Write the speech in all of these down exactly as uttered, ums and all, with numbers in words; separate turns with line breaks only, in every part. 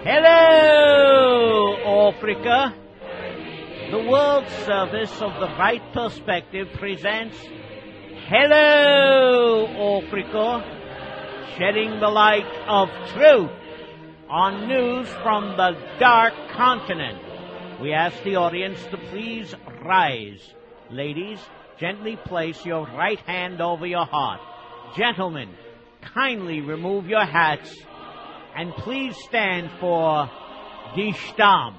Hello, Africa. The World Service of the Right Perspective presents Hello, Africa, shedding the light of truth on news from the dark continent. We ask the audience to please rise. Ladies, gently place your right hand over your heart. Gentlemen, kindly remove your hats. And please stand for Die Stamm.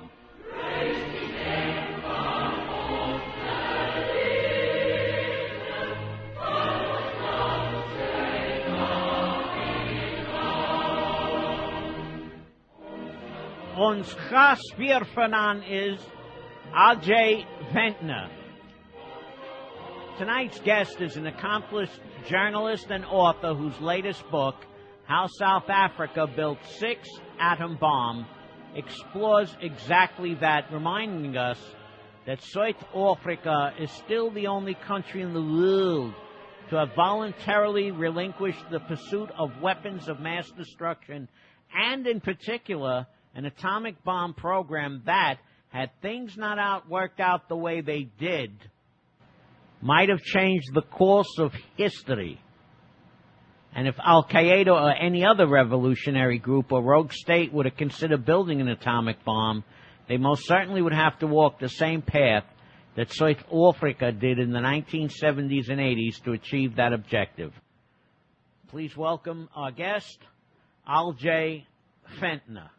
Ons gastheer vanaand is Ajay Ventner. Tonight's guest is an accomplished journalist and author whose latest book, How South Africa Built Six Atom Bomb, explores exactly that, reminding us that South Africa is still the only country in the world to have voluntarily relinquished the pursuit of weapons of mass destruction, and in particular, an atomic bomb program that, had things not out worked out the way they did, might have changed the course of history. And if Al-Qaeda or any other revolutionary group or rogue state were to consider building an atomic bomb, they most certainly would have to walk the same path that South Africa did in the nineteen seventies and eighties to achieve that objective. Please welcome our guest, Ajay Ventner.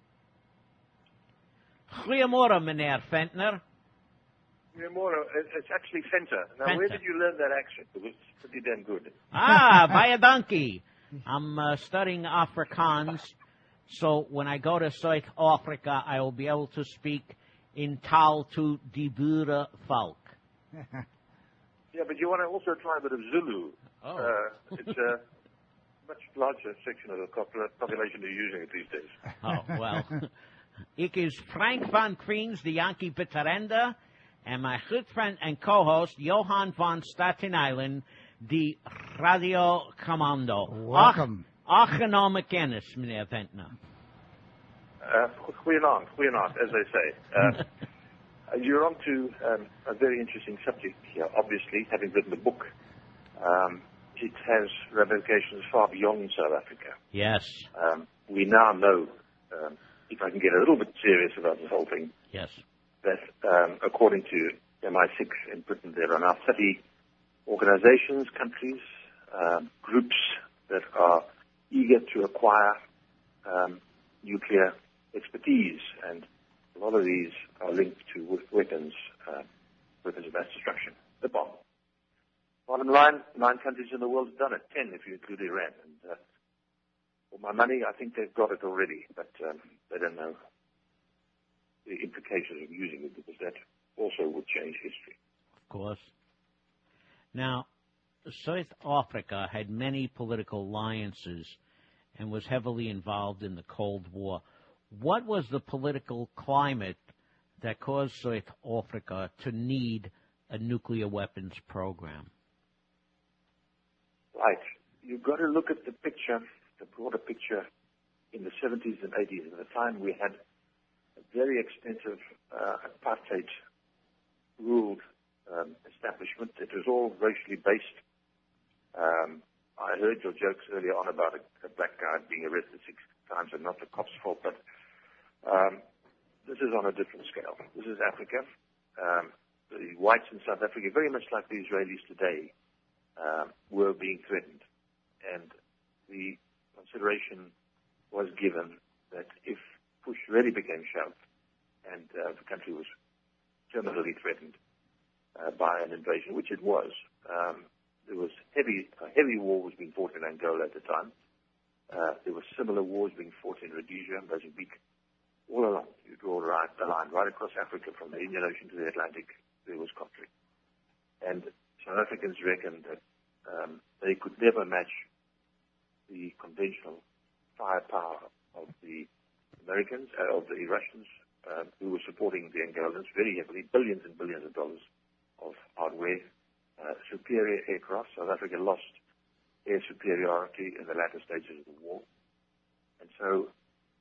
Goeiemorgen, meneer Ventner.
Goeiemorgen. It's actually Venter. Now, Venter. Where did you learn that accent? It was pretty damn good.
Ah, baie dankie. I'm uh, studying Afrikaans, so when I go to South Africa, I will be able to speak in taal to die boere volk.
Yeah, but you want to also try a bit of Zulu.
Oh.
Uh, it's a much larger section of the population who are using it these days.
Oh, well. Ik is Frank van Kriens, the Yankee Bitterender, and my good friend and co-host, Johan van Staten Island, the Radio Commando.
Welcome.
Aangename kennis, meneer Ventner.
Uh, goedenavond, goedenavond, as they say. Uh, you're on to um, a very interesting subject here, obviously, having written the book. Um, it has ramifications far beyond South Africa.
Yes.
Um, we now know, um, if I can get a little bit serious about this whole thing,
yes,
that um, according to M I six in Britain, there are now thirty organizations, countries, um, groups that are eager to acquire um, nuclear expertise, and a lot of these are linked to weapons, uh, weapons of mass destruction, the bomb. Bottom line, nine countries in the world have done it, ten if you include Iran. And uh, for my money, I think they've got it already, but um, they don't know the implications of using it, because that also would change history.
Of course. Now, South Africa had many political alliances and was heavily involved in the Cold War. What was the political climate that caused South Africa to need a nuclear weapons program?
Right. You've got to look at the picture, the broader picture in the seventies and eighties. At the time, we had a very extensive uh, apartheid-ruled um, establishment. It was all racially based. Um, I heard your jokes earlier on about a, a black guy being arrested six times and not the cop's fault, but um, this is on a different scale. This is Africa. Um, the whites in South Africa, very much like the Israelis today, um, were being threatened. And the consideration was given that if push really became shoved and uh, the country was terminally threatened uh, by an invasion, which it was, um, there was heavy, a heavy war was being fought in Angola at the time. Uh, there were similar wars being fought in Rhodesia and Mozambique. All along, you draw a line right across Africa from the Indian Ocean to the Atlantic, there was conflict. And South Africans reckoned that um, they could never match the conventional firepower of the Americans, uh, of the Russians, uh, who were supporting the Angolans very heavily, billions and billions of dollars of hardware, uh, superior aircraft. South Africa lost air superiority in the latter stages of the war. And so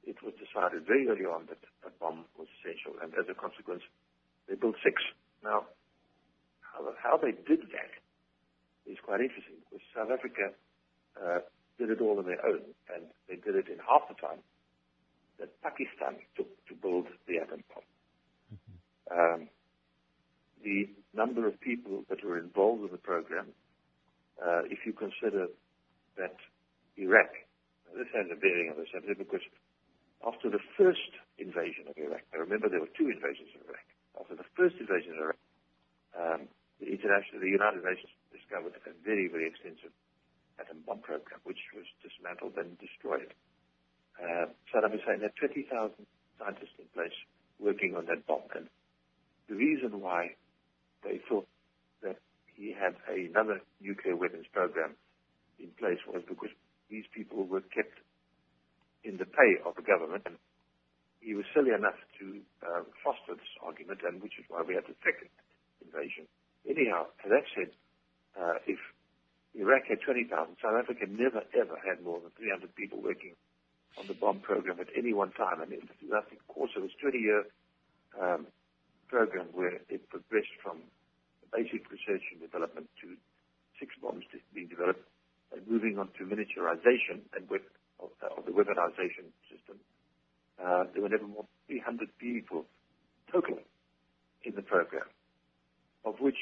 it was decided very early on that a bomb was essential, and as a consequence, they built six. Now, how, how they did that is quite interesting, because South Africa uh, did it all on their own, and they did it in half the time that Pakistan took to build the atom bomb. Mm-hmm. Um, the number of people that were involved in the program, uh, if you consider that Iraq, this has a bearing on the subject, because after the first invasion of Iraq, I remember there were two invasions of Iraq. After the first invasion of Iraq, um, the international, the United Nations discovered a very, very extensive atom bomb program, which was dismantled and destroyed. Uh, Saddam Hussein had twenty thousand scientists in place working on that bomb, and the reason why they thought that he had another nuclear weapons program in place was because these people were kept in the pay of the government, and he was silly enough to uh, foster this argument, and which is why we had the second invasion. Anyhow, as I said, uh, if Iraq had twenty thousand, South Africa never, ever had more than three hundred people working on the bomb program at any one time. And it was, I think, of course, it was a twenty-year um, program where it progressed from basic research and development to six bombs being developed, and moving on to miniaturization and with, of, of the weaponization system. Uh, there were never more than three hundred people total in the program, of which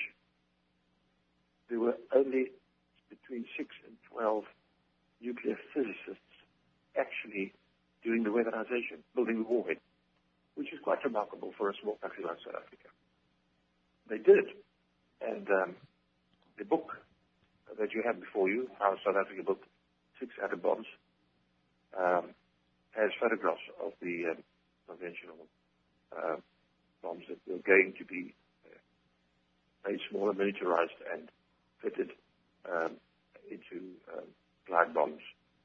there were only between six and twelve nuclear physicists actually doing the weaponization, building the warhead, which is quite remarkable for a small country like South Africa. They did it. And um, the book that you have before you, How South Africa Built Six Atom Bombs, um, has photographs of the um, conventional uh, bombs that were going to be uh, made smaller, miniaturized, and fitted um, into um, glide bombs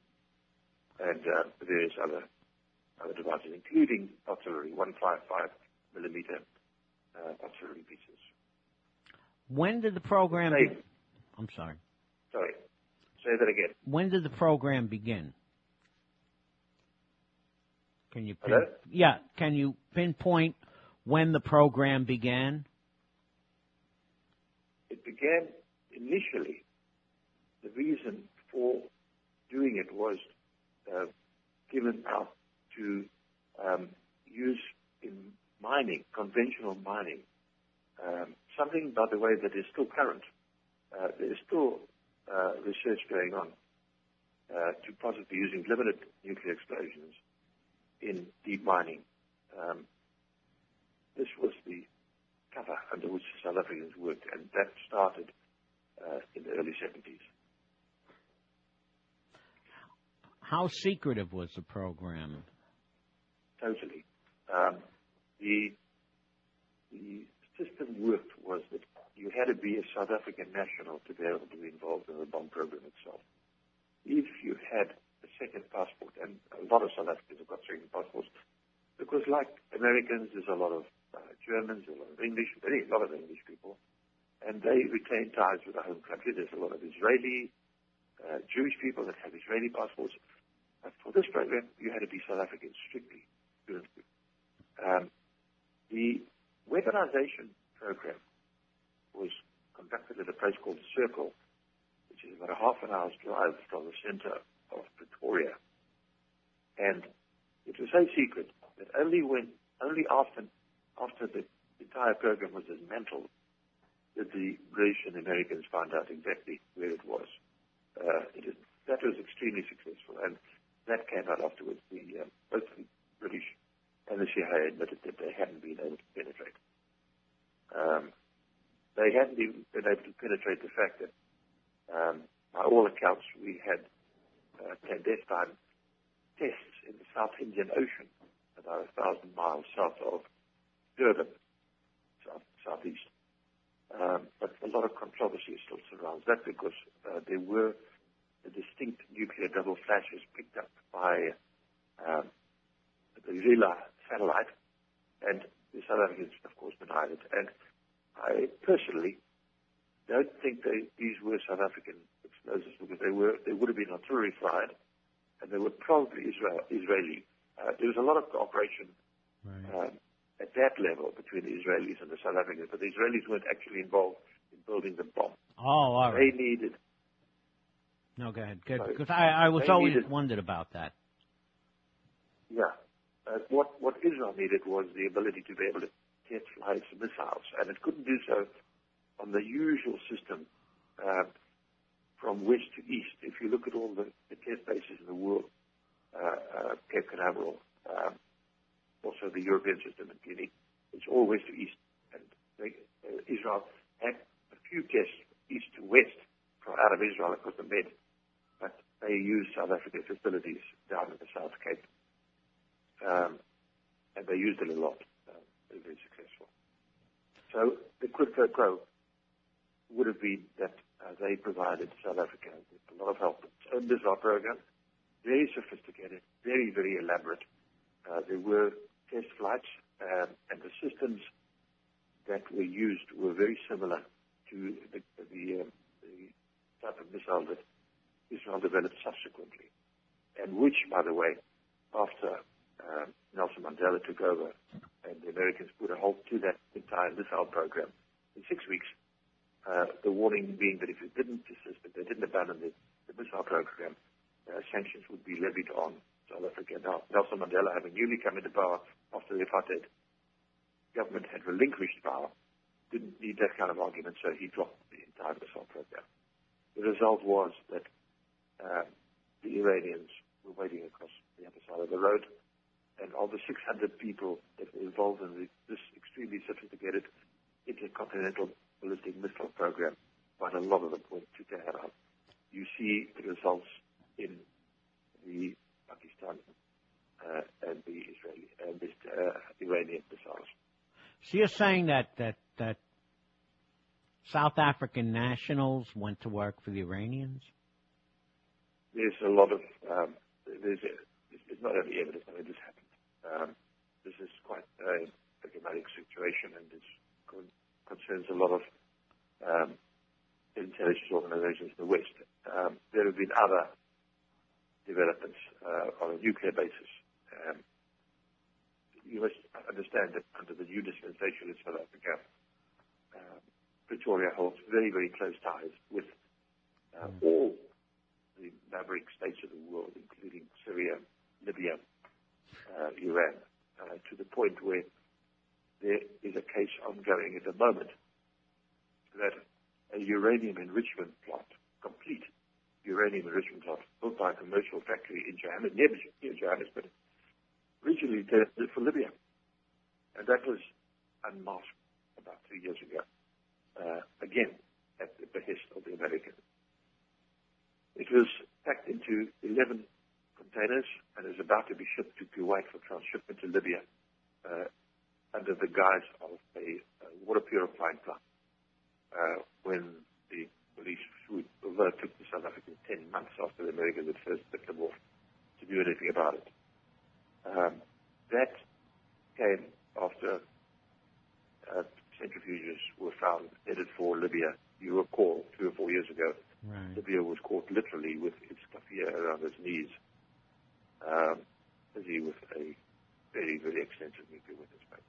and uh, various other other devices, including artillery, one fifty-five millimeter uh, artillery pieces.
When did the program? Be- I'm sorry.
Sorry. Say that again.
When did the program begin? Can you? Pin-
Hello?
Yeah. Can you pinpoint when the program began?
It began initially. The reason for doing it was uh, given out to um, use in mining, conventional mining. Um, something, by the way, that is still current. Uh, there is still uh, research going on uh, to possibly using limited nuclear explosions in deep mining. Um, this was the cover under which the South Africans worked, and that started uh, in the early seventies.
How secretive was the program?
Totally. Um, the the system worked was that you had to be a South African national to be able to be involved in the bomb program itself. If you had a second passport, and a lot of South Africans have got second passports, because like Americans, there's a lot of uh, Germans, a lot of English, very a lot of English people, and they retain ties with their home country. There's a lot of Israeli, uh, Jewish people that have Israeli passports. But for this program, you had to be South African strictly. Um, the weaponization program was conducted at a place called the Circle, which is about a half an hour's drive from the center of Pretoria. And it was so secret that only when, only after, after the entire program was dismantled, did the British and the Americans find out exactly where it was. Uh, it is, that was extremely successful, and that came out afterwards. The, uh, both the British and the C I A admitted that they hadn't been able to penetrate. Um, they hadn't even been able to penetrate the fact that, um, by all accounts, we had uh, clandestine tests in the South Indian Ocean, about a thousand miles south of Durban, south, southeast. Um, but a lot of controversy still surrounds that, because uh, there were the distinct nuclear double flashes picked up by um, the Zila satellite, and the South Africans, of course, denied it. And I personally don't think they, these were South African explosives, because they were they would have been artillery fired, and they were probably Israel, Israeli Uh, there was a lot of cooperation
Right.
um, at that level between the Israelis and the South Africans, but the Israelis weren't actually involved in building the bomb.
Oh, all
They
right.
needed,
No, go ahead. Good.
Sorry.
Because I, I was
They
always
needed-
wondered about that.
yeah, uh, what, what Israel needed was the ability to be able to test fly its missiles, and it couldn't do so on the usual system uh, from west to east. If you look at all the, the test bases in the world, uh, uh, Cape Canaveral, um, also the European system in Guinea, it's all west to east. And they, uh, Israel had a few tests east to west from out of Israel across the Med, but they used South African facilities down in the South Cape. Um, and they used it a lot. Uh, they were very successful. So the quid pro quo would have been that uh, they provided South Africa with a lot of help. Its own missile program, very sophisticated, very, very elaborate. Uh, there were test flights, um, and the systems that were used were very similar to the, the, um, the type of missile that Israel developed subsequently, and which, by the way, after uh, Nelson Mandela took over and the Americans put a halt to that entire missile program in six weeks, uh, the warning being that if it didn't desist, if they didn't abandon the, the missile program, uh, sanctions would be levied on South Africa. Now, Nelson Mandela, having newly come into power after the apartheid government had relinquished power, didn't need that kind of argument, so he dropped the entire missile program. The result was that uh, the Iranians were waiting across the other side of the road, and of the six hundred people that were involved in the, this extremely sophisticated intercontinental ballistic missile program, quite a lot of them went to Tehran. You see the results in the Pakistan uh, and the Israeli and the uh, Iranian missiles.
So you're saying that, that, that South African nationals went to work for the Iranians?
There's a lot of, um, there's, a, there's not only evidence, I mean, this happened. Um, this is quite a, a dramatic situation, and it con- concerns a lot of um, intelligence organizations in the West. Um, there have been other developments uh, on a nuclear basis. Um, you must understand that under the new dispensation in South Africa, um, Pretoria holds very, very close ties with uh, mm. all the maverick states of the world, including Syria, Libya, uh, Iran, uh, to the point where there is a case ongoing at the moment that a uranium enrichment plant, complete uranium enrichment plant, built by a commercial factory in Johannesburg, near, near Johannesburg, originally intended for Libya. And that was unmasked about three years ago, uh, again, at the behest of the Americans. It was packed into eleven containers and is about to be shipped to Kuwait for transshipment to Libya uh, under the guise of a, a water purifying plant. Uh, when the police would, although it took the South Africans ten months after the Americans had first picked them off to do anything about it. Um, that came after uh, centrifuges were found headed for Libya. You recall, two or four years ago,
right.
Libya was caught literally with its kafir around its knees, um, busy with a very, very extensive nuclear weapons program.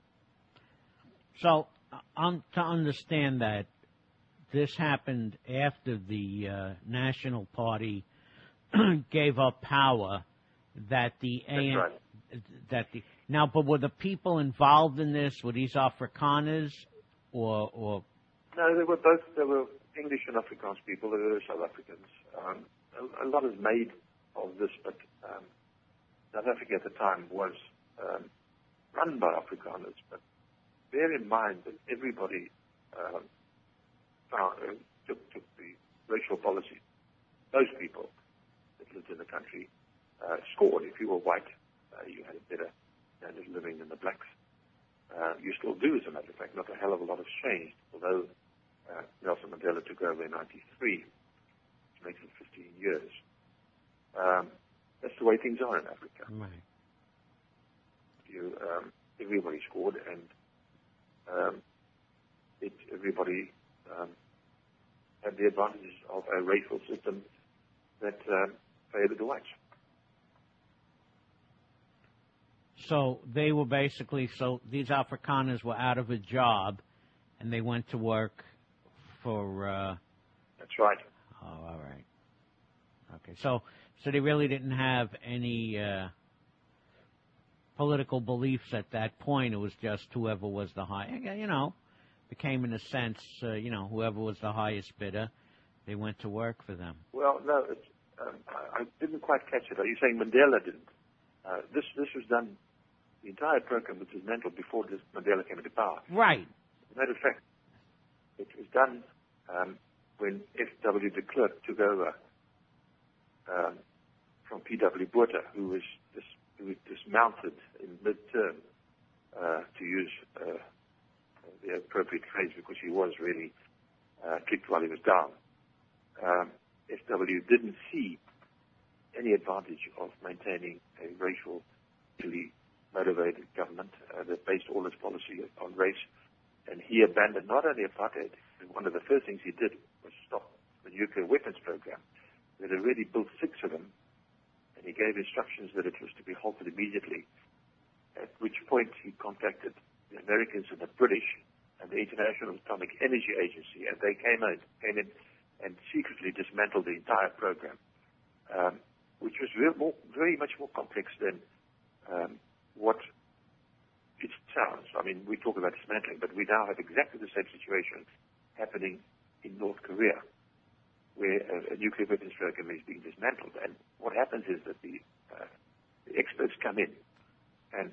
So, uh, um, to understand that, this happened after the uh, National Party gave up power, that the
That's
A N,
right.
that the now, but were the people involved in this? Were these Afrikaners, or or?
No, they were both. They were English and Afrikaans people. They were South Africans. Um, a, a lot is made of this, but um, South Africa at the time was um, run by Afrikaners. But bear in mind that everybody um, found, uh, took, took the racial policy. Most people that lived in the country uh, scored. If you were white, uh, you had a better standard of living than the blacks. Uh, you still do, as a matter of fact. Not a hell of a lot has changed, although uh, Nelson Mandela took over in ninety-three, which makes it fifteen years. Um, that's the way things are in Africa.
Right.
You, um, everybody scored, and um, it, everybody um, had the advantages of a racial system that um, favored the whites.
So they were basically, so these Afrikaners were out of a job, and they went to work for... Uh,
That's right.
Oh, all right. Okay, so so they really didn't have any uh, political beliefs at that point. It was just whoever was the high, you know, became in a sense, uh, you know, whoever was the highest bidder, they went to work for them.
Well, no, it's, um, I, I didn't quite catch it. Are you saying Mandela didn't? Uh, this this was done, the entire program was dismantled before this Mandela came into power.
Right.
As a matter of fact, it was done um, when F W de Klerk took over um, from P W Botha, who was, dis, who was dismounted in mid-term, uh, to use uh, the appropriate phrase, because he was really uh, kicked while he was down. Um, F W didn't see any advantage of maintaining a racially motivated government uh, that based all its policy on race, and he abandoned not only apartheid. One of the first things he did was stop the nuclear weapons program. They had already built six of them, and he gave instructions that it was to be halted immediately, at which point he contacted the Americans and the British and the International Atomic Energy Agency, and they came in, came in and secretly dismantled the entire program, um, which was real more, very much more complex than um, what it sounds. I mean, we talk about dismantling, but we now have exactly the same situation happening in North Korea, where a, a nuclear weapons program is being dismantled. And what happens is that the, uh, the experts come in and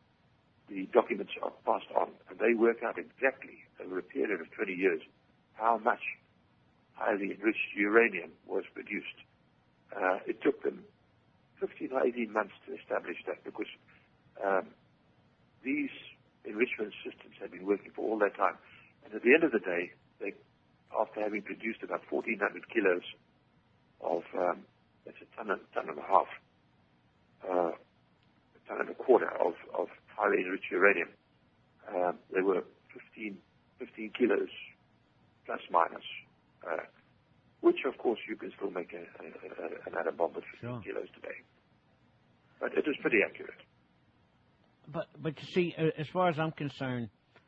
the documents are passed on, and they work out exactly over a period of twenty years how much highly enriched uranium was produced. Uh, it took them fifteen or eighteen months to establish that, because um, these enrichment systems have been working for all that time. And at the end of the day, they, after having produced about fourteen hundred kilos of, um, that's a ton, and, ton and a half, uh, a ton and a quarter of, of highly enriched uranium, um, they were fifteen, fifteen kilos plus minus, uh, which of course you can still make a, a, a, an atom bomb of fifteen sure. kilos today. But it is pretty accurate.
But, but you see, as far as I'm concerned,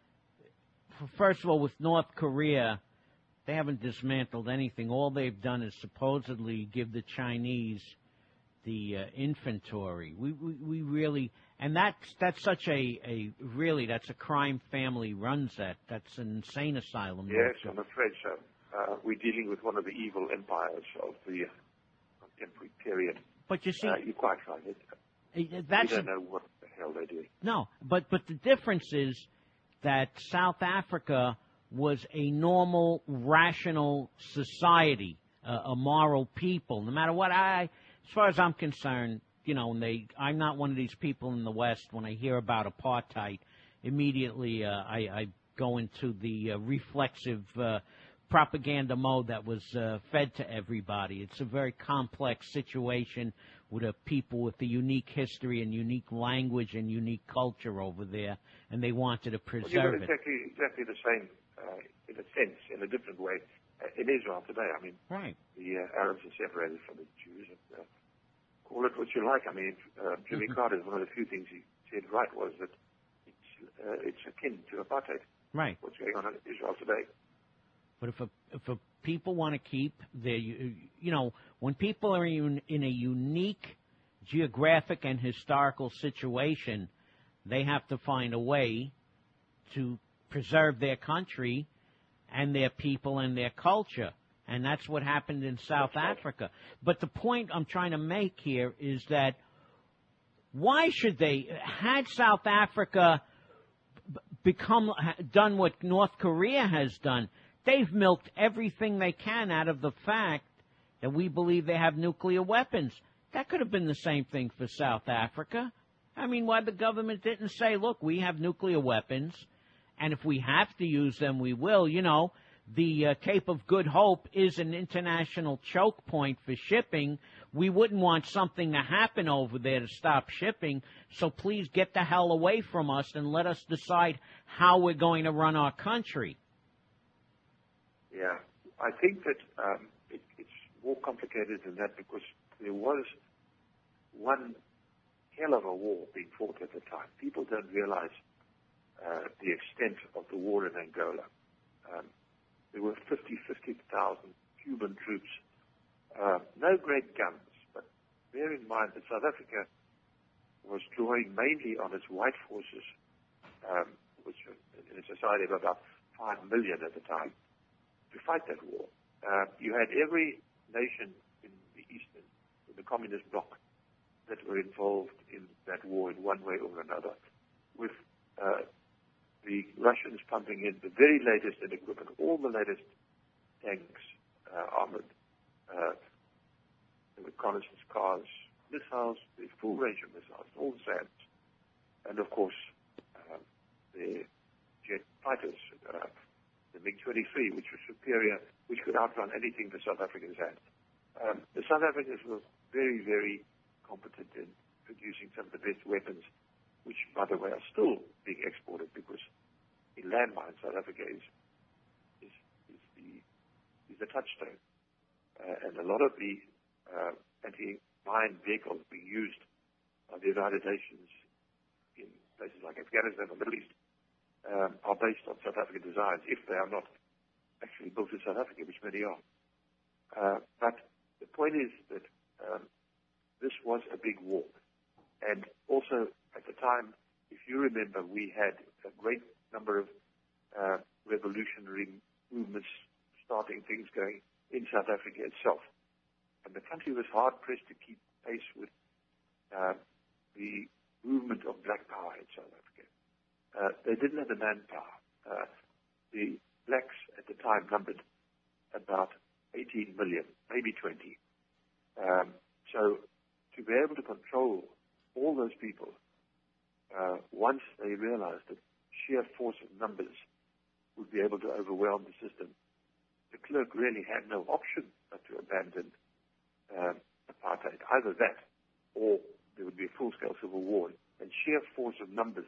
first of all, with North Korea, they haven't dismantled anything. All they've done is supposedly give the Chinese the uh, inventory. We, we we really, and that's that's such a, a really that's a crime family runs that. That's an insane asylum.
Yes, I'm afraid so. Uh, we're dealing with one of the evil empires of the contemporary period.
But you see,
uh, you're quite right. It,
that's
we don't know what the hell they do.
No, but but the difference is that South Africa was a normal, rational society, uh, a moral people. No matter what I, as far as I'm concerned, you know, and they, I'm not one of these people in the West. When I hear about apartheid, immediately uh, I, I go into the uh, reflexive uh, propaganda mode that was uh, fed to everybody. It's a very complex situation with a people with a unique history and unique language and unique culture over there, and they wanted to preserve
well,
it.
Exactly, exactly the same, uh, in a sense, in a different way, uh, in Israel today. I mean,
right.
the uh, Arabs are separated from the Jews. And, uh, call it what you like. I mean, uh, Jimmy mm-hmm. Carter, one of the few things he said right was that it's, uh, it's akin to apartheid.
Right.
What's going on in Israel today.
But if a, if a people want to keep their, you know, when people are in, in a unique geographic and historical situation, they have to find a way to preserve their country and their people and their culture. And that's what happened in South that's Africa. Right. But the point I'm trying to make here is that why should they, had South Africa become, done what North Korea has done, they've milked everything they can out of the fact that we believe they have nuclear weapons. That could have been the same thing for South Africa. I mean, why the government didn't say, look, we have nuclear weapons, and if we have to use them, we will. You know, the uh, Cape of Good Hope is an international choke point for shipping. We wouldn't want something to happen over there to stop shipping, so please get the hell away from us and let us decide how we're going to run our country.
Yeah, I think that um, it, it's more complicated than that, because there was one hell of a war being fought at the time. People don't realize uh, the extent of the war in Angola. Um, there were fifty, fifty thousand Cuban troops. Uh, no great guns, but bear in mind that South Africa was drawing mainly on its white forces, um, which was in a society of about five million at the time, to fight that war. Uh, you had every nation in the Eastern, in the communist bloc, that were involved in that war in one way or another, with uh, the Russians pumping in the very latest in equipment, all the latest tanks, uh, armored, uh, the reconnaissance cars, missiles, the full range of missiles, all the SAMs, and of course uh, the jet fighters, uh, the MiG twenty-three, which was superior, which could outrun anything the South Africans had. Um, the South Africans were very, very competent in producing some of the best weapons, which, by the way, are still being exported, because in landmines, South Africa is is, is the is the touchstone, uh, and a lot of the uh, anti-mine vehicles being used by the United Nations in places like Afghanistan or Middle East um, are based on South African designs, if they are not actually built in South Africa, which many are. Uh, but the point is that um, this was a big war. And also, at the time, if you remember, we had a great number of uh, revolutionary movements starting, things going in South Africa itself. And the country was hard-pressed to keep pace with uh, the movement of black power in South Africa. Uh, they didn't have the manpower. Uh, the blacks at the time numbered about eighteen million, maybe twenty. Um, so to be able to control all those people, uh, once they realized that sheer force of numbers would be able to overwhelm the system, de Klerk really had no option but to abandon um, apartheid. Either that, or there would be a full-scale civil war. And sheer force of numbers,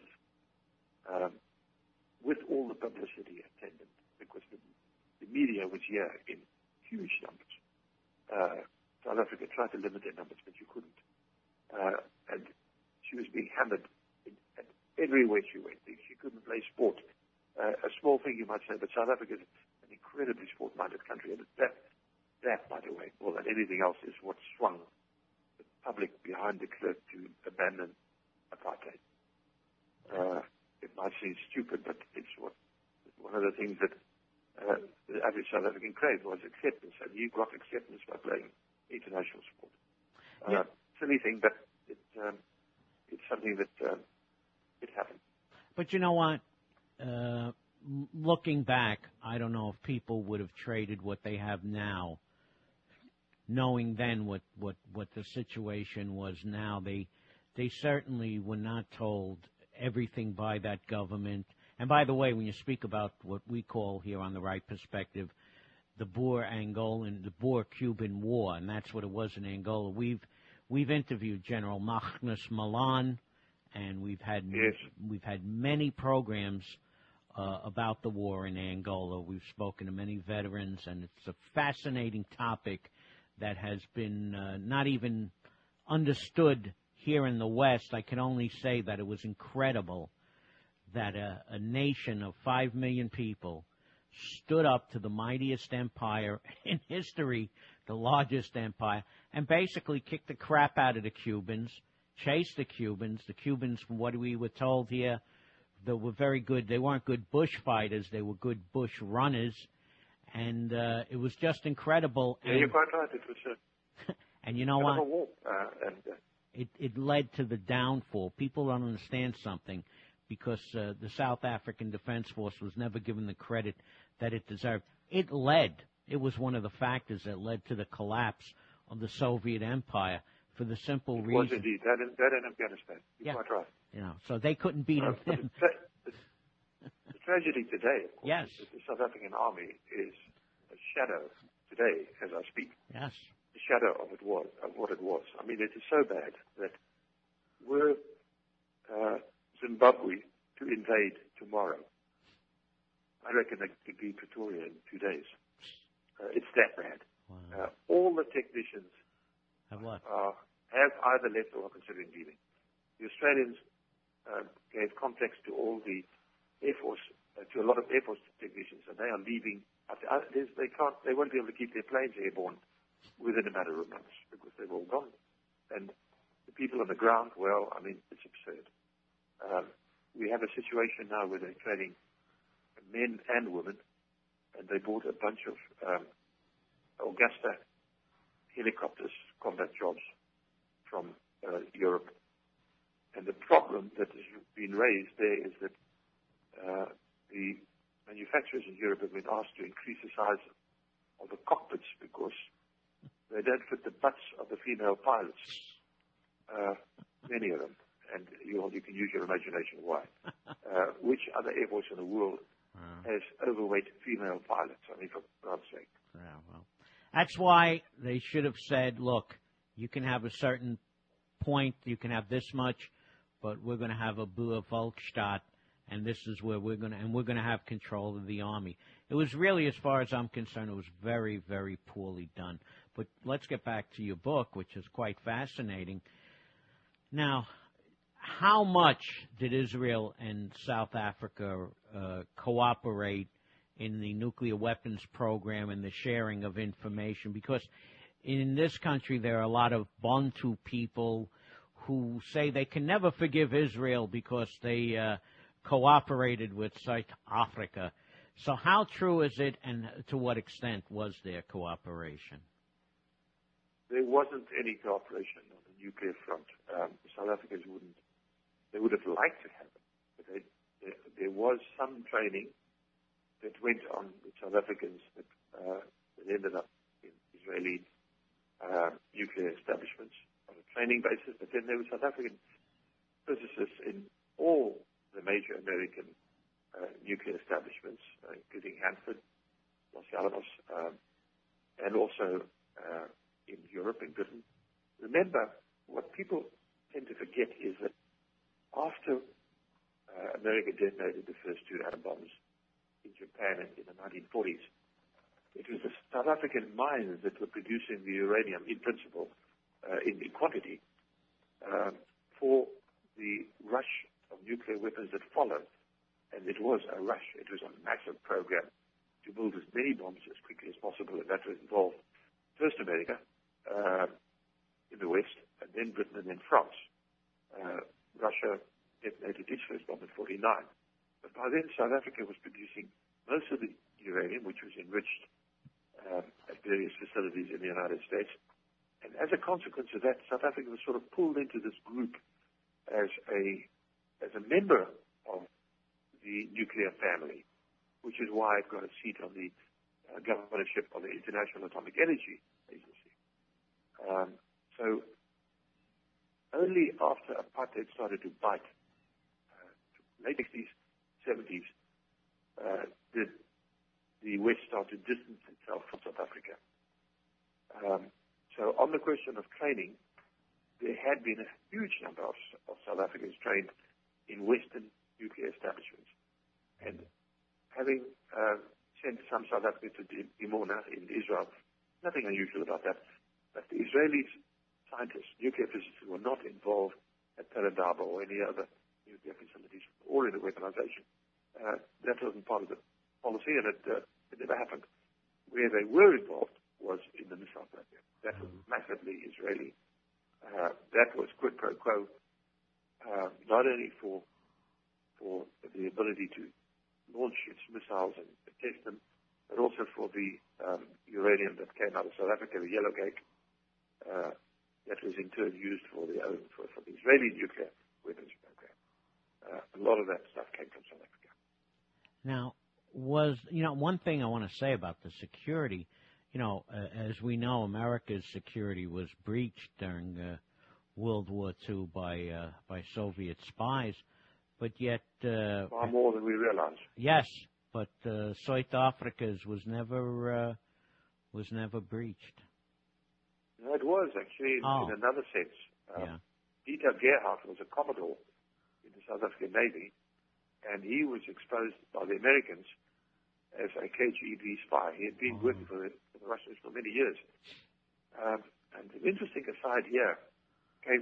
um, with all the publicity attendant, because the, the media was here in huge numbers. Uh, South Africa tried to limit their numbers, but you couldn't. Uh, and she was being hammered in, at every way she went. She couldn't play sport. Uh, a small thing you might say, but South Africa is an incredibly sport-minded country. And that, that, by the way, more than anything else, is what swung the public behind de Klerk to abandon apartheid. Uh, it might seem stupid, but it's what, one of the things that uh, the average South African craved was acceptance. And you got acceptance by playing international sport. Uh,
yeah.
Silly thing, but it, um, it's something that um, it happened.
But you know what? Uh, looking back, I don't know if people would have traded what they have now, knowing then what, what, what the situation was now. They they certainly were not told everything by that government. And by the way, when you speak about what we call here on the Right Perspective, the Boer-Angolan, the Boer-Cuban War, and that's what it was in Angola. We've we've interviewed General Magnus Malan, and we've had
yes.
we've had many programs uh, about the war in Angola. We've spoken to many veterans, and it's a fascinating topic that has been uh, not even understood here in the West. I can only say that it was incredible that a, a nation of five million people stood up to the mightiest empire in history, the largest empire, and basically kicked the crap out of the Cubans, chased the Cubans. The Cubans, from what we were told here, they were very good. They weren't good bush fighters. They were good bush runners. And uh, it was just incredible.
Yeah,
and,
you're quite right. It was a,
and you know what?
a war. Uh, and, uh,
it, it led to the downfall. People don't understand something, because uh, the South African Defense Force was never given the credit that it deserved. It led, it was one of the factors that led to the collapse of the Soviet Empire, for the simple
it
reason.
was indeed. That in, that in Afghanistan. You're
yeah.
quite right.
You know, so they couldn't beat
uh,
them.
The, the, the tragedy today, of course,
yes.
is that the South African Army is a shadow today, as I speak.
Yes.
The shadow of it was, of what it was. I mean, it is so bad that were uh, Zimbabwe to invade tomorrow, I reckon they could be Pretoria in two days. Uh, it's that bad.
Wow.
Uh, all the technicians
Have what?
Uh, have either left or are considering leaving. Australians uh, gave context to all the Air Force, uh, to a lot of Air Force technicians, and they are leaving. They can't, they won't be able to keep their planes airborne within a matter of months because they've all gone. And the people on the ground, well, I mean, it's absurd. Um, we have a situation now where they're training men and women, and they bought a bunch of um, Augusta helicopters, combat jobs from uh, Europe. And the problem that has been raised there is that uh, the manufacturers in Europe have been asked to increase the size of the cockpits because they don't fit the butts of the female pilots, uh, many of them. And you, you can use your imagination why. Uh, which other Air Force in the world has overweight female pilots? I mean, for God's sake.
Yeah, well, that's why they should have said, look, you can have a certain point, you can have this much, but we're going to have a Bua Volksstadt, and this is where we're going to, and we're going to have control of the Army. It was really, as far as I'm concerned, it was very, very poorly done. But let's get back to your book, which is quite fascinating. Now, how much did Israel and South Africa uh, cooperate in the nuclear weapons program and the sharing of information? Because in this country there are a lot of Bantu people who say they can never forgive Israel because they uh, cooperated with South Africa. So how true is it, and to what extent was there cooperation?
There wasn't any cooperation on the nuclear front. Um, South Africans wouldn't. They would have liked to have it, but they, there, there was some training that went on with South Africans that, uh, that ended up in Israeli uh, nuclear establishments on a training basis. But then there were South African physicists in all the major American uh, nuclear establishments, uh, including Hanford, Los Alamos, um, and also uh, in Europe, in Britain. Remember, what people tend to forget is that after uh, America detonated the first two atom bombs in Japan in, in the nineteen forties, it was the South African mines that were producing the uranium, in principle, uh, in, in quantity, um, for the rush of nuclear weapons that followed. And it was a rush. It was a massive program to build as many bombs as quickly as possible, and that was involved first America uh, in the West, and then Britain, and then France. Uh, Russia detonated its first bomb in forty-nine. But by then, South Africa was producing most of the uranium, which was enriched um, at various facilities in the United States. And as a consequence of that, South Africa was sort of pulled into this group as a as a member of the nuclear family, which is why it got a seat on the uh, governorship of the International Atomic Energy Agency. Um, so only after apartheid started to bite, uh, late sixties, seventies, uh, did the West start to distance itself from South Africa. Um, so on the question of training, there had been a huge number of, of South Africans trained in Western nuclear establishments. And having uh, sent some South Africans to Dimona in Israel, nothing unusual about that, but the Israelis scientists, nuclear physicists who were not involved at Perodaba or any other nuclear facilities or in the weaponization. Uh, that wasn't part of the policy, and it, uh, it never happened. Where they were involved was in the missile program. That was massively Israeli. Uh, that was quid pro quo, uh, not only for for the ability to launch its missiles and test them, but also for the um, uranium that came out of South Africa, the yellow cake, uh, that was in turn used for the own, for, for the Israeli nuclear weapons program. Uh, a lot of that stuff came from South Africa.
Now, was, you know, one thing I want to say about the security, you know, uh, as we know, America's security was breached during uh, World War Two by uh, by Soviet spies, but yet... Uh,
Far more than we realize.
Yes, but uh, South Africa's was never, uh, was never breached.
No, it was actually in,
oh.
in another sense. Um,
yeah.
Dieter Gerhardt was a Commodore in the South African Navy, and he was exposed by the Americans as a K G B spy. He had been oh. working for the, for the Russians for many years. Um, and an interesting aside here came from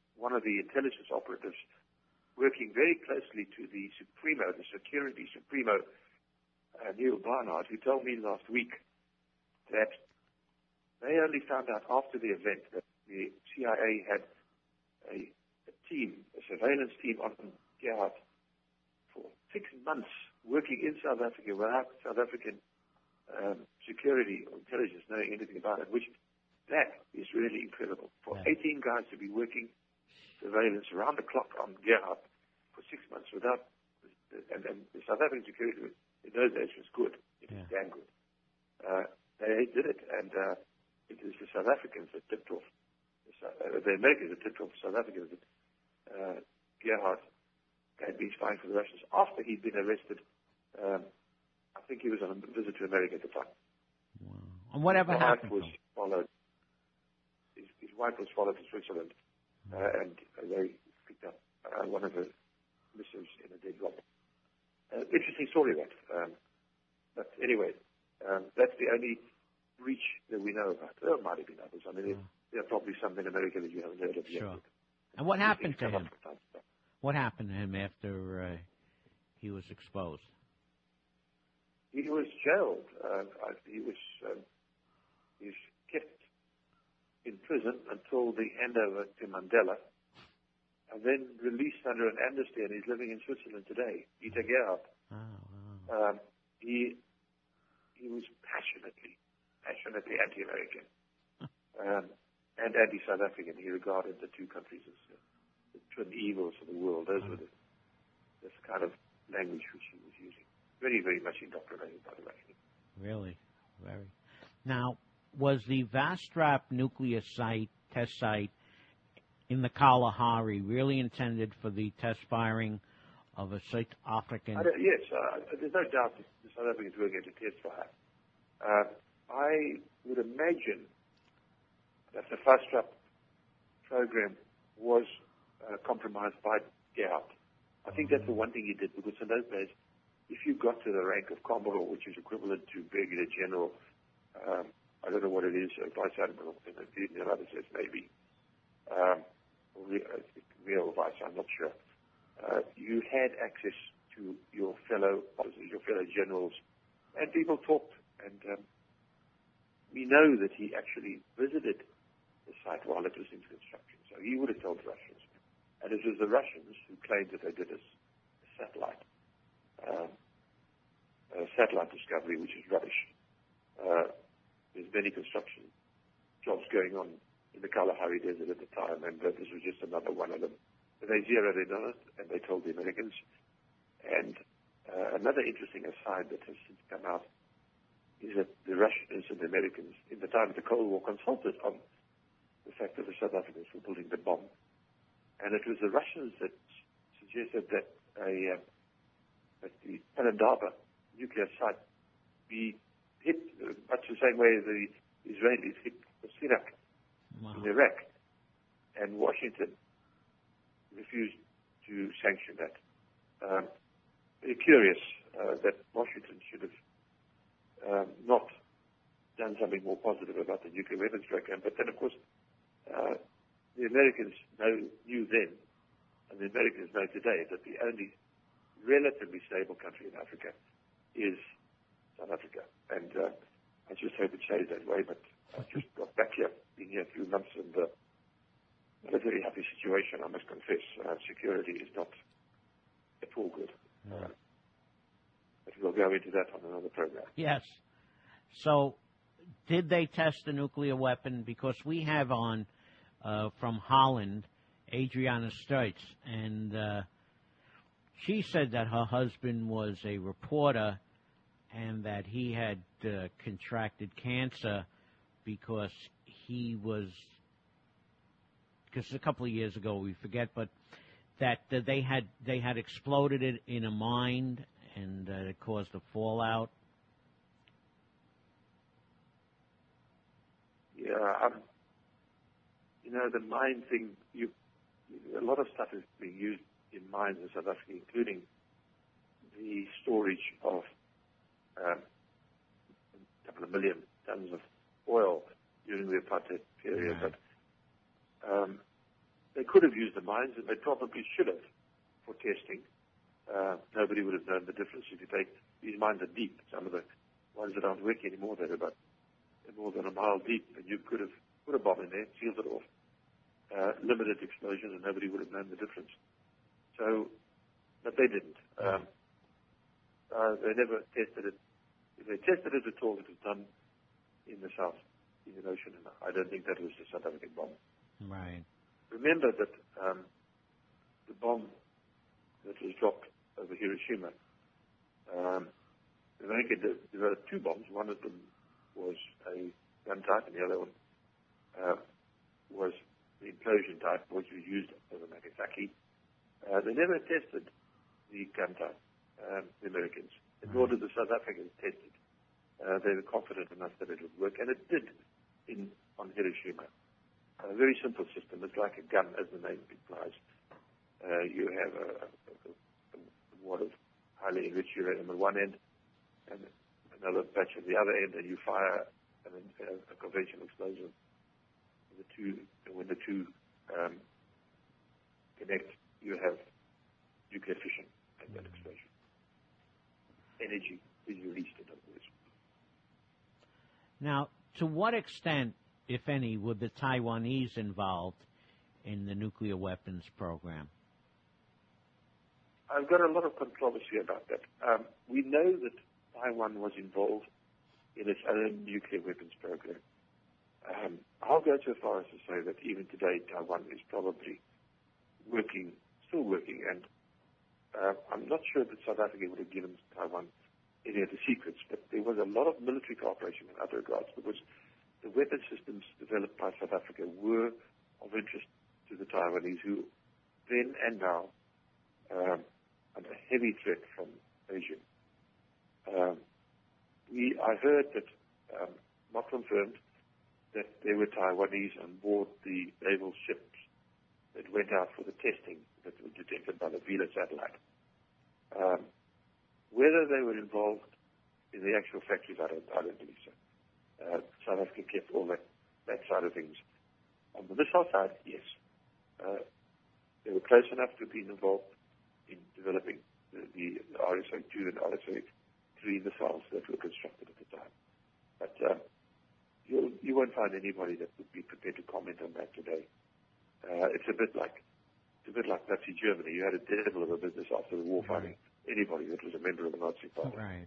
one of the intelligence operatives working very closely to the Supremo, the Security Supremo, uh, Neil Barnard, who told me last week that they only found out after the event that the C I A had a, a team, a surveillance team on Gerhard for six months working in South Africa without South African um, security or intelligence knowing anything about it, which that is really incredible. For
yeah.
eighteen guys to be working surveillance around the clock on Gerhard for six months without, and, and the South African security in those days was good. It was
yeah.
damn good. Uh, they did it, and uh, it was the South Africans that tipped off, the, uh, the Americans that tipped off the South Africans that uh, Gerhard had been spying for the Russians after he'd been arrested. Um, I think he was on a visit to America at the time.
Wow. And whatever
his
happened?
Wife was followed, his, his wife was followed to Switzerland, mm. uh, and uh, they picked up uh, one of the missives in a dead drop. Uh, interesting story, that. Um, but anyway, um, that's the only breach that we know about. There might have been others. I mean, mm. there, there are probably some in America that you haven't heard of yet.
Sure. And what happened to him? What happened to him after uh, he was exposed?
He was jailed. Uh, he was um, he was kept in prison until the handover to Mandela, and then released under an amnesty, and he's living in Switzerland today. Peter Gerhard.
Oh, wow.
Um, he he was passionately, passionately anti-American um, and anti-South African. He regarded the two countries as uh, the twin evils of the world. Those were the, this kind of language which he was using. Very, very much indoctrinated by the Russians.
Really, very. Now, was the Vastrap nuclear site, test site, in the Kalahari really intended for the test firing of a South African?
I yes, uh, there's no doubt that the South Africans were going to test fire. Uh, I would imagine that the Vastrap program was uh, compromised by Gerhard. I think that's the one thing he did, because in those days, if you got to the rank of Commodore, which is equivalent to Brigadier General, um, I don't know what it is, uh, Vice Admiral, in the, in the other says maybe, um, real, uh, real Vice, I'm not sure. Uh, you had access to your fellow officers, your fellow generals, and people talked. And um, we know that he actually visited the site while it was in construction. So he would have told the Russians. And it was the Russians who claimed that they did a, a satellite. Um, a satellite discovery, which is rubbish. Uh, there's many construction jobs going on in the Kalahari Desert at the time, and uh, this was just another one of them. But they zeroed in on it, and they told the Americans. And uh, another interesting aside that has since come out is that the Russians and the Americans, in the time of the Cold War, consulted on the fact that the South Africans were building the bomb. And it was the Russians that suggested that a uh, that the Pelindaba nuclear site be hit uh, much the same way the Israelis hit Sirak wow. in Iraq, and Washington refused to sanction that. Um, very curious uh, that Washington should have um, not done something more positive about the nuclear weapons program, but then, of course, uh, the Americans know, knew then, and the Americans know today, that the only relatively stable country in Africa is South Africa. And uh, I just hope it stays that way, but I just got back here, been here a few months, and uh, not a very happy situation, I must confess. Uh, security is not at all good. No. Uh, but we'll go into that on another program.
Yes. So did they test a nuclear weapon? Because we have on, uh, from Holland, Adriana Sturts, and uh, she said that her husband was a reporter and that he had uh, contracted cancer because he was, because a couple of years ago, we forget, but that uh, they had they had exploded it in a mine and uh, it caused a fallout.
Yeah, um, you know, the mine thing, you, a lot of stuff is being used in mines in South Africa, including the storage of um, a couple of million tons of oil during the apartheid period.
Right.
But um, they could have used the mines, and they probably should have for testing. Uh, nobody would have known the difference. If you take, these mines are deep. Some of the ones that aren't working anymore, they're about they're more than a mile deep, and you could have put a bomb in there, sealed it off, uh, limited explosions, and nobody would have known the difference. So, but they didn't. Um, uh, they never tested it. If they tested it at all, it was done in the South Indian Ocean, and I don't think that was the South African bomb.
Right.
Remember that um, the bomb that was dropped over Hiroshima, um, America de- developed two bombs. One of them was a gun type, and the other one uh, was the implosion type, which was used over Nagasaki. Uh, they never tested the gun type, um, the Americans, and nor did the South Africans test it. Uh, they were confident enough that it would work, and it did in on Hiroshima. A very simple system. It's like a gun, as the name implies. Uh, you have a, a, a wad of highly enriched uranium at one end and another batch at the other end, and you fire an, a, a conventional explosion. The two, when the two um, connect, you have nuclear fission and that explosion. Energy is released, in other words.
Now, to what extent, if any, were the Taiwanese involved in the nuclear weapons program?
I've got a lot of controversy about that. Um, we know that Taiwan was involved in its own nuclear weapons program. Um, I'll go so far as to say that even today, Taiwan is probably working, still working, and uh, I'm not sure that South Africa would have given Taiwan any of the secrets, but there was a lot of military cooperation in other regards, because the weapon systems developed by South Africa were of interest to the Taiwanese, who then and now um, under heavy threat from Asia. Um, we, I heard that, um, not confirmed, that there were Taiwanese on board the naval ships that went out for the testing that was detected by the Vela satellite. Um, whether they were involved in the actual factories, I don't, I don't believe so. Uh, South Africa kept all that, that side of things. On the missile side, yes. Uh, they were close enough to being involved in developing the, the R S O two and R S O three missiles that were constructed at the time. But uh, you'll, you won't find anybody that would be prepared to comment on that today. Uh, it's a bit like it's a bit like Nazi Germany. You had a devil of a business after the war fighting anybody that was a member of the Nazi Party.
Right.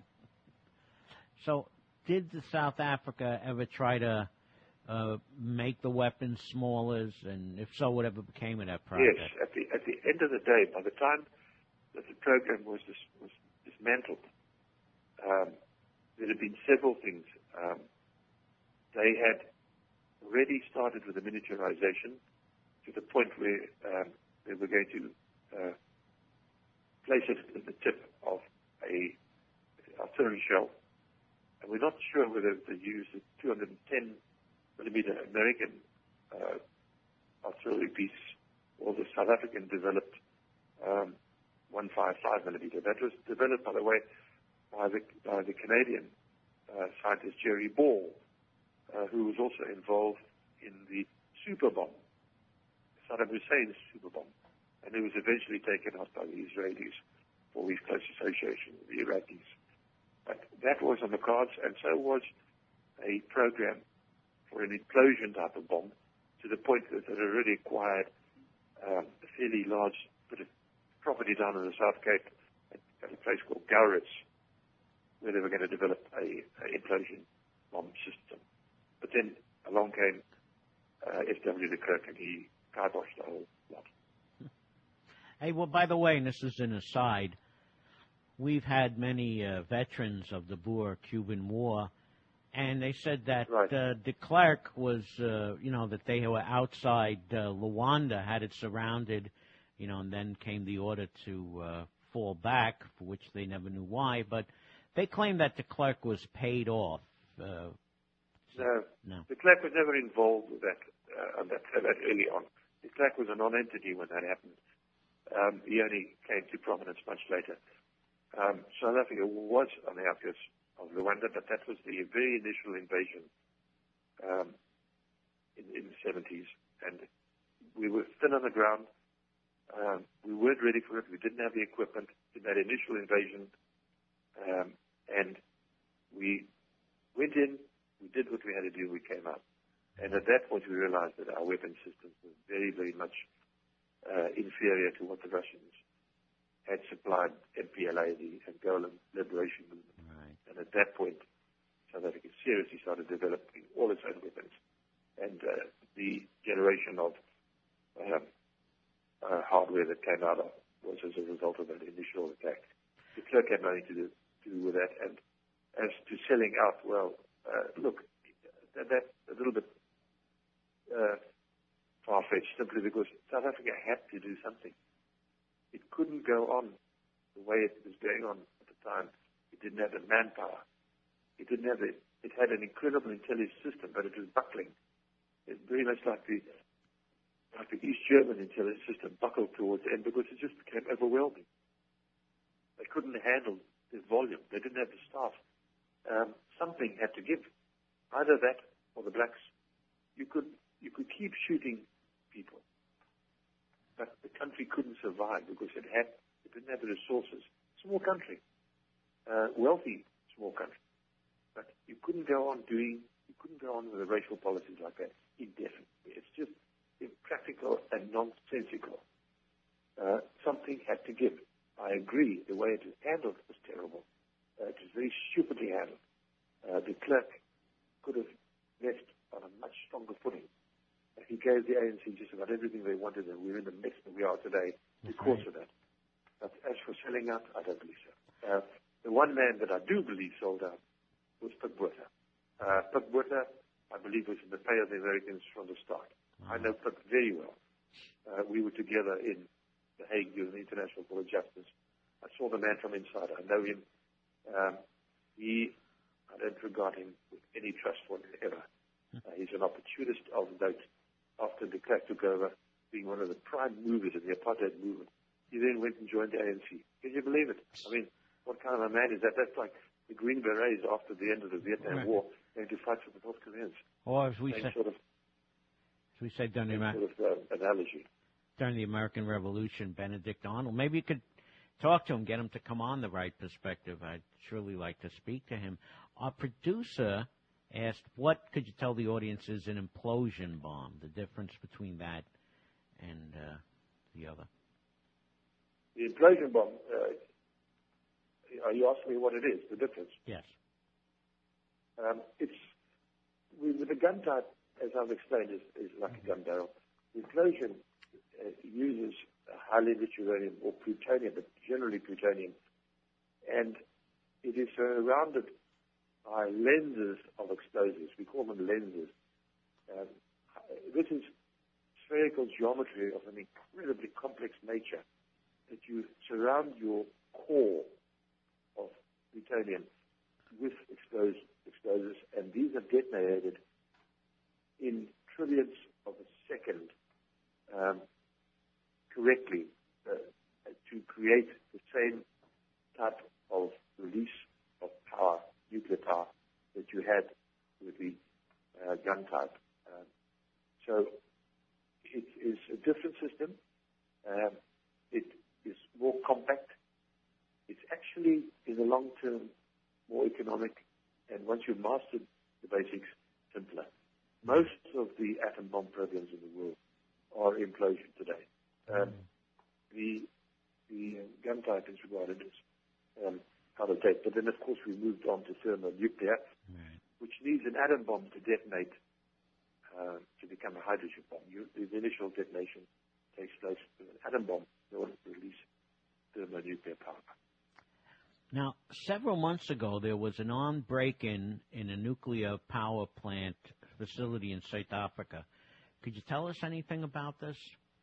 So, did the South Africa ever try to uh, make the weapons smaller, and if so, whatever became of that project?
Yes. At the at the end of the day, by the time that the program was dis, was dismantled, um, there had been several things. Um, they had already started with the miniaturization to the point where um, they were going to uh, place it at the tip of a artillery shell. And we're not sure whether they used the two hundred ten millimeter American uh, artillery piece or the South African developed um, one fifty-five millimeter. That was developed, by the way, by the, by the Canadian uh, scientist Jerry Ball, uh, who was also involved in the super bomb, Saddam Hussein's super bomb, and it was eventually taken out by the Israelis for his close association with the Iraqis. But that was on the cards, and so was a program for an implosion type of bomb, to the point that it already acquired um, a fairly large bit of property down in the South Cape at, at a place called Gowritz, where they were going to develop a, a implosion bomb system. But then along came uh, F W de Klerk, and he kiboshed the whole lot.
Hey, well, by the way, and this is an aside, we've had many uh, veterans of the Boer-Cuban War, and they said that
right.
uh, de Klerk was, uh, you know, that they were outside uh, Luanda, had it surrounded, you know, and then came the order to uh, fall back, for which they never knew why. But they claim that de Klerk was paid off. Uh,
no,
no,
de Klerk was never involved with that, uh, that, that early on. De Klerk was a non-entity when that happened. Um, he only came to prominence much later. Um, South Africa was on the outskirts of Luanda, but that was the very initial invasion um, in, in the seventies. And we were thin on the ground. Um, we weren't ready for it. We didn't have the equipment in that initial invasion. Um, and we went in, we did what we had to do, we came out. And at that point, we realized that our weapon systems were very, very much uh, inferior to what the Russians had supplied M P L A, the Angolan Liberation Movement.
Right.
And at that point, South Africa seriously started developing all its own weapons. And uh, the generation of uh, uh, hardware that came out of was as a result of that initial attack. De Klerk had nothing to do, to do with that. And as to selling out, well, uh, look, that, that's a little bit uh, far-fetched simply because South Africa had to do something. It couldn't go on the way it was going on at the time. It didn't have the manpower. It didn't have the, it had an incredible intelligence system, but it was buckling. It's very much like the, like the East German intelligence system buckled towards the end because it just became overwhelming. They couldn't handle the volume. They didn't have the staff. Um, something had to give. Either that or the blacks. You could, you could keep shooting people, but the country couldn't survive because it had, it didn't have the resources. Small country, uh, wealthy small country, but you couldn't go on doing, you couldn't go on with the racial policies like that indefinitely. It's just impractical and nonsensical. Uh, something had to give. I agree. The way it was handled was terrible. Uh, it was very stupidly handled. Uh, de Klerk could have left on a much stronger footing. Uh, he gave the A N C just about everything they wanted, and we're in the mess that we are today because
right.
of that. But as for selling out, I don't believe so. Uh, the one man that I do believe sold out was Pik Botha. Uh, Pik Botha, I believe, was in the pay of the Americans from the start.
Wow.
I know Pik very well. Uh, we were together in The Hague during the International Court of Justice. I saw the man from inside. I know him. Um, he, I don't regard him with any trust whatsoever. Uh, he's an opportunist of note. After de Klerk took over, being one of the prime movers in the apartheid movement, he then went and joined the A N C. Can you believe it? I mean, what kind of a man is that? That's like the Green Berets after the end of the Vietnam
Right.
War going to fight for the North Koreans.
Or as we
Same
said,
sort of,
as we said during the,
same
Amer-
sort of uh, analogy.
during the American Revolution, Benedict Arnold. Maybe you could talk to him, get him to come on The Right Perspective. I'd surely like to speak to him. Our producer asked, what could you tell the audience is an implosion bomb, the difference between that and uh, the other?
The implosion bomb, uh, are you asking me what it is, the difference?
Yes.
Um, it's, with the gun type, as I've explained, is, is like a gun barrel. The implosion uh, uses highly enriched uranium or plutonium, but generally plutonium, and it is surrounded by lenses of explosives. We call them lenses. Um, this is spherical geometry of an incredibly complex nature that you surround your core of plutonium with explosives, explosives, and these are detonated in trillionths of a second um, correctly uh, to create the same type of release of power, nuclear power, that you had with the uh, gun type. Um, so it is a different system. Um, it is more compact. It's actually, in the long term, more economic, and once you've mastered the basics, simpler. Most of the atom bomb programs in the world are implosion today. Um, mm. The the uh, gun type is regarded as um, out of date, but then of course we moved on to thermonuclear, right. which needs an atom bomb to detonate uh, to become a hydrogen bomb. You, the initial detonation takes place with an atom bomb in order to release thermonuclear power.
Now, several months ago, there was an armed break-in in a nuclear power plant facility in South Africa. Could you tell us anything about this?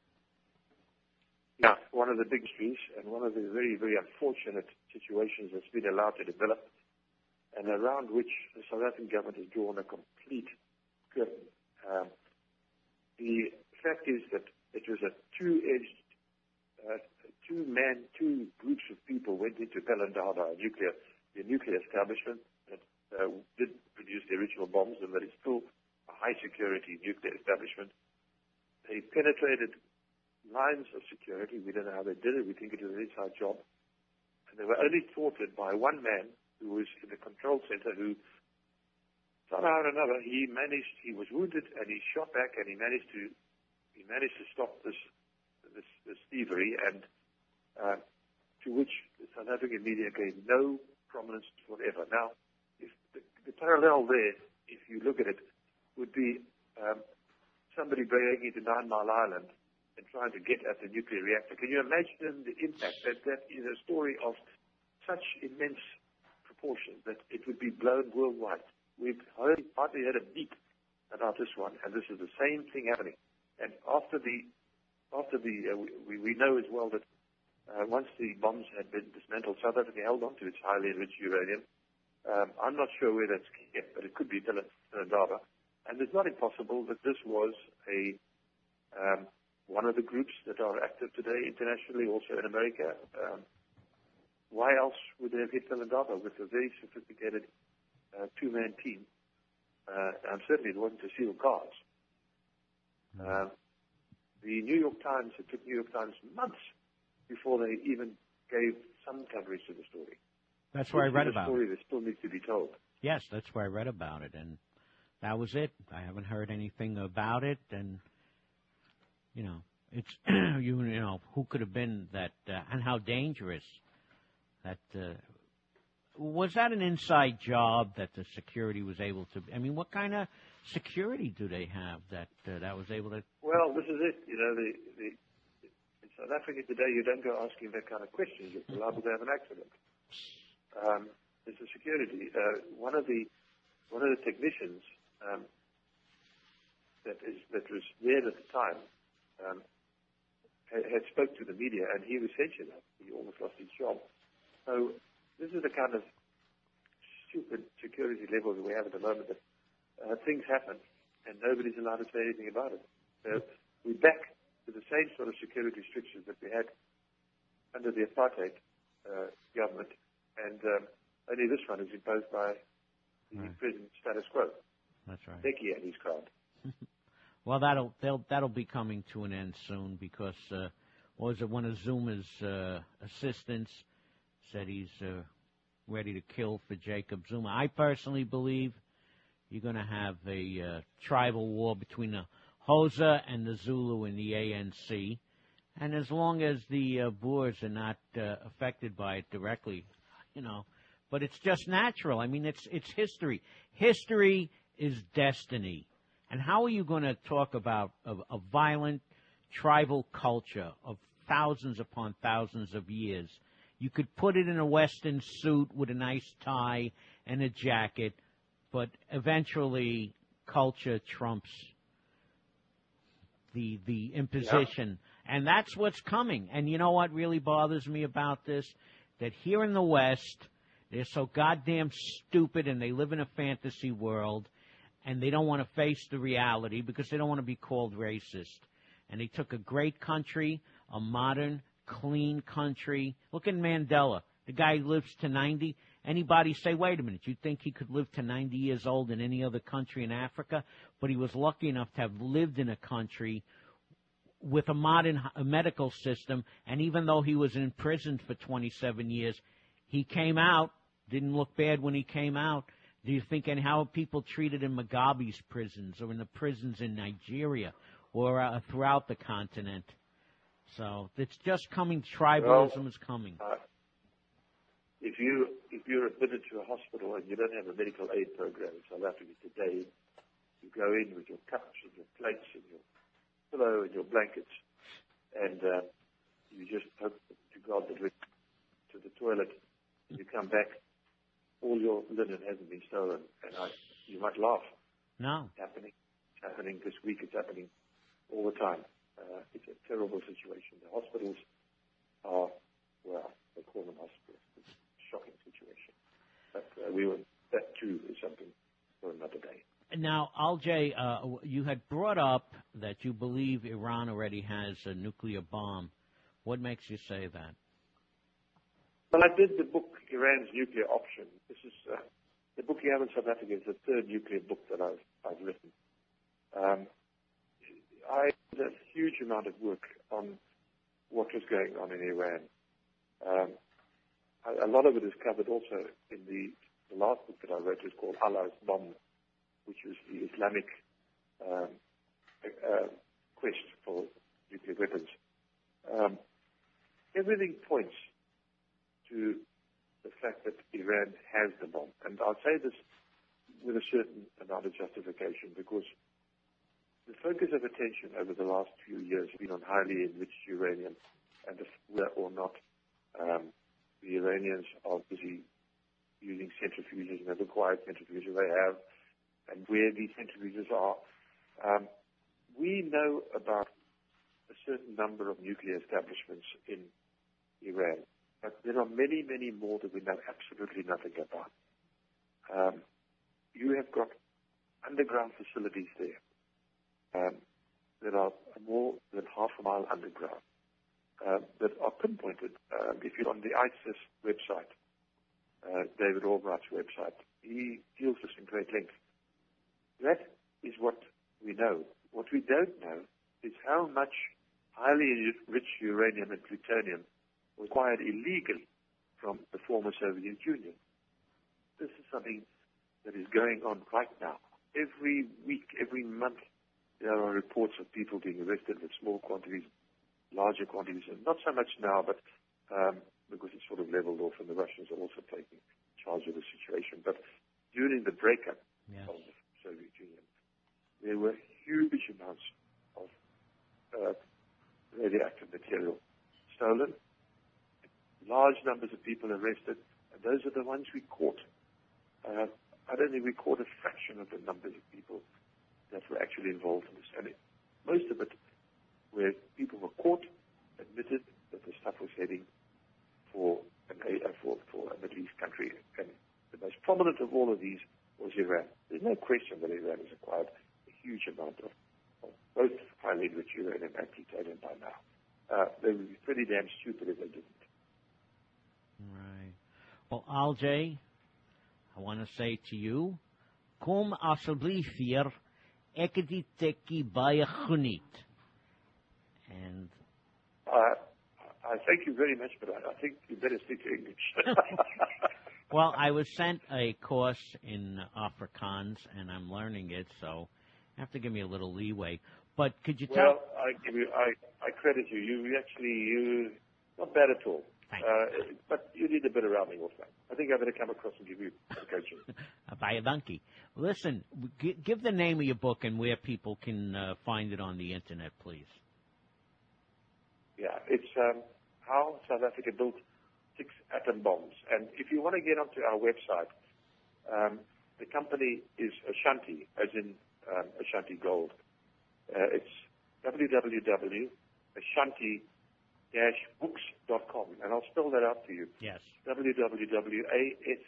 Yeah, one of the big issues and one of the very, very unfortunate situations that's been allowed to develop and around which the South African government has drawn a complete curtain. Um, the fact is that it was a two-edged Uh, two men, two groups of people went into Pelindaba, a nuclear, the nuclear establishment that uh, did produce the original bombs, and that is still a high-security nuclear establishment. they penetrated lines of security. We don't know how they did it. We think it was an inside job. And they were only thwarted by one man who was in the control center who, somehow or another, he managed, he was wounded and he shot back and he managed to, he managed to stop this, this, this thievery, and uh, to which the South African media gave no prominence whatever. Now, if the, the parallel there, if you look at it, would be um, somebody breaking into Nine Mile Island and trying to get at the nuclear reactor. Can you imagine the impact? That that is a story of such immense proportions that it would be blown worldwide. We've hardly, hardly had a beat about this one, and this is the same thing happening. And after the, after the, uh, we, we know as well that uh, once the bombs had been dismantled, South Africa held on to its highly enriched uranium. Um, I'm not sure where that's kept, but it could be Telindaba. And it's not impossible that this was a um, one of the groups that are active today internationally, also in America. Um, why else would they have hit Telindaba with a very sophisticated uh, two-man team? Uh, and certainly it wasn't to steal cars. Uh, the New York Times, it took New York Times months before they even gave some coverage to the story.
That's where I read about it.
It's a story that still needs to be told.
Yes, that's where I read about it, and that was it. I haven't heard anything about it, and you know, it's you, you know, who could have been that, uh, and how dangerous that uh, was. That an inside job that the security was able to? I mean, what kind of security do they have that uh, that was able to?
Well, this is it. You know, the, the in South Africa today, you don't go asking that kind of questions. You're liable to have an accident. Um, it's a security. Uh, one of the one of the technicians um, that is that was there at the time um, had, had spoke to the media, and he was censured. He almost lost his job. So this is the kind of stupid security level that we have at the moment. That uh, things happen, and nobody's allowed to say anything about it. So we're back to the same sort of security restrictions that we had under the apartheid uh, government, and um, only this one is imposed by the right. present status quo.
That's right.
Becky and his crowd.
Well, that'll they'll, that'll be coming to an end soon because uh, what was it? One of Zuma's uh, assistants said he's uh, ready to kill for Jacob Zuma. I personally believe you're going to have a uh, tribal war between the Xhosa and the Zulu in the A N C, and as long as the uh, Boers are not uh, affected by it directly, you know, but it's just natural. I mean, it's it's history. History is destiny. And how are you going to talk about a, a violent tribal culture of thousands upon thousands of years? You could put it in a Western suit with a nice tie and a jacket, but eventually culture trumps the the imposition. Yeah. And that's what's coming. And you know what really bothers me about this? That here in the West, they're so goddamn stupid and they live in a fantasy world and they don't want to face the reality because they don't want to be called racist. And they took a great country, a modern, clean country. Look at Mandela. The guy lives to ninety. Anybody say, wait a minute, you think he could live to ninety years old in any other country in Africa? But he was lucky enough to have lived in a country with a modern a medical system, and even though he was in prison for twenty-seven years, he came out, didn't look bad when he came out. Do you think and how people treated in Mugabe's prisons or in the prisons in Nigeria or uh, throughout the continent? So it's just coming. Tribalism
well,
is coming.
Uh, if you if you're admitted to a hospital and you don't have a medical aid program in South Africa today, you go in with your cups and your plates and your pillow and your blankets, and uh, you just hope to God that when to the toilet and you come back, all your linen hasn't been stolen. And I, you might laugh.
No.
It's happening. It's happening this week. It's happening all the time. Uh, it's a terrible situation. The hospitals are, well, they call them hospitals. It's a shocking situation. But uh, we were, that too is something for another day.
Now, Aljay, uh, you had brought up that you believe Iran already has a nuclear bomb. What makes you say that?
Well, I did the book, Iran's Nuclear Option. This is uh, the book you have in South Africa is the third nuclear book that I've, I've written. Um, I did a huge amount of work on what was going on in Iran. Um, a, a lot of it is covered also in the, the last book that I wrote is called Allah's Bomb, which was the Islamic um, uh, quest for nuclear weapons. Um, everything points to the fact that Iran has the bomb. And I'll say this with a certain amount of justification because the focus of attention over the last few years has been on highly enriched uranium and if whether or not um, the Iranians are busy using centrifuges and have acquired centrifuges they have and where these centrifuges are. Um, we know about a certain number of nuclear establishments in Iran, but there are many, many more that we know absolutely nothing about. Um, you have got underground facilities there um, that are more than half a mile underground uh, that are pinpointed. Um, if you're on the ISIS website, uh, David Albright's website, he deals this in great length. That is what we know. What we don't know is how much highly enriched uranium and plutonium was acquired illegally from the former Soviet Union. This is something that is going on right now. Every week, every month, there are reports of people being arrested with small quantities, larger quantities, and not so much now, but um, because it's sort of leveled off and the Russians are also taking charge of the situation. But during the breakup
yes.
of the Soviet Union, there were huge amounts of uh, radioactive material stolen, large numbers of people arrested, and those are the ones we caught. Uh, I don't think we caught a fraction of the numbers of people that were actually involved in this. And it, most of it, where people were caught, admitted that the stuff was heading for, an, uh, for, for a Middle East country. And the most prominent of all of these was Iran. There's no question that Iran has acquired a huge amount of, of both highly enriched uranium and plutonium by now. Uh, they would be pretty damn stupid if they didn't.
Right. Well, Alge, I want to say to you, Kum asablifir ekaditeki bayachunit. And
uh, I thank you very much, but I, I think you better speak to English.
Well, I was sent a course in Afrikaans, and I'm learning it, so you have to give me a little leeway. But could you tell?
Well, I give you, I, I credit you. You actually, you not bad at all. Uh, but you need a bit of rounding off that. I think I better come across and give you some coaching.
Bye, donkey. Listen, g- give the name of your book and where people can uh, find it on the internet, please.
Yeah, it's um, How South Africa Built Six Atom Bombs. And if you want to get onto our website, um, the company is Ashanti, as in um, Ashanti Gold. Uh, it's w w w dot ashanti dash books dot com, and I'll spell that out for you.
Yes.
w w w dot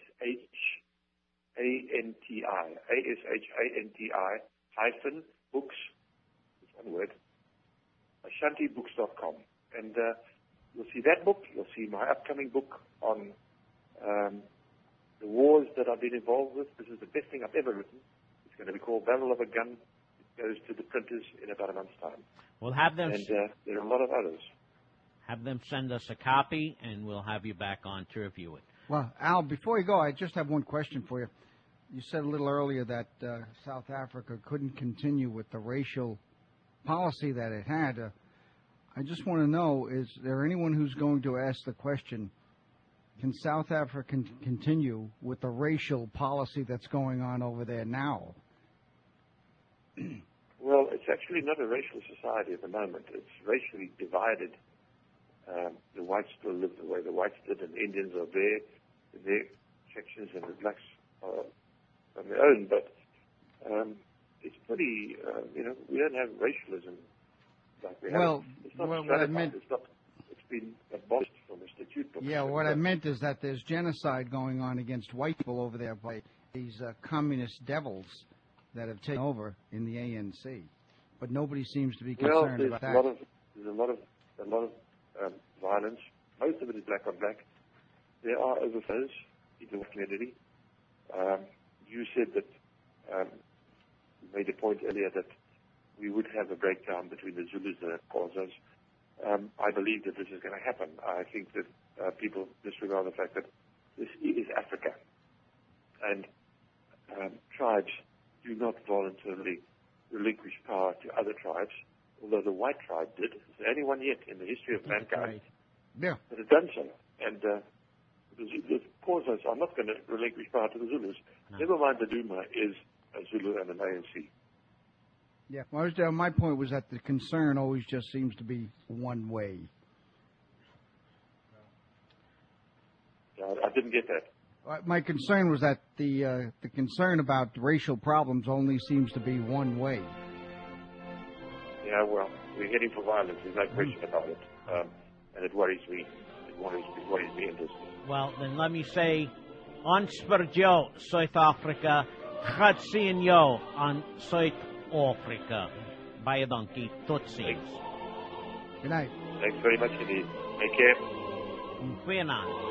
ashanti, A-S-H-A-N-T-I, hyphen books, it's one word, ashanti books dot com. And uh, you'll see that book, you'll see my upcoming book on um, the wars that I've been involved with. This is the best thing I've ever written. It's going to be called Battle of a Gun. It goes to the printers in about a month's time.
We'll have them.
And uh, there are a lot of others.
Have them send us a copy, and we'll have you back on to review it.
Well, Al, before you go, I just have one question for you. You said a little earlier that uh, South Africa couldn't continue with the racial policy that it had. Uh, I just want to know, is there anyone who's going to ask the question, can South Africa continue with the racial policy that's going on over there now?
Well, it's actually not a racial society at the moment. It's racially divided. Um, the whites still live the way the whites did, and the Indians are there in their sections, and the blacks are on their own. But um, it's pretty, uh, you know, we don't have racialism like we
well,
have. It's not
well,
what
I meant,
it's not. It's been abolished from the statute books.
Yeah, what I meant is that there's genocide going on against white people over there by these uh, communist devils that have taken over in the A N C. But nobody seems to be concerned
well,
about
that.
that.
A lot of, there's a lot of a lot of um, violence. Most of it is black on black. There are overflows in the community. Um, you said that um, you made a point earlier that we would have a breakdown between the Zulus and the Xhosas. Um, I believe that this is going to happen. I think that uh, people disregard the fact that this is Africa. And um, tribes do not voluntarily relinquish power to other tribes, although the white tribe did. It's the only one yet in the history of mankind
Yeah.
that has done so. And uh, the, the Xhosas are not going to relinquish power to the Zulus.
No.
Never mind the Duma is a Zulu and an A N C.
Yeah. Well, I was, uh, my point was that the concern always just seems to be one way.
Uh, I didn't get that.
Uh, My concern was that the uh, the concern about racial problems only seems to be one way.
Yeah, well, we're heading for violence. There's no question about it. Um, and it worries me. It worries, it worries me endlessly.
Well, then let me say, Ansperjo, South Africa, Khatsinyo on South Africa. Baie dankie. Tot ziens.
Good night.
Thanks very much indeed. Take care.
Goeienaand.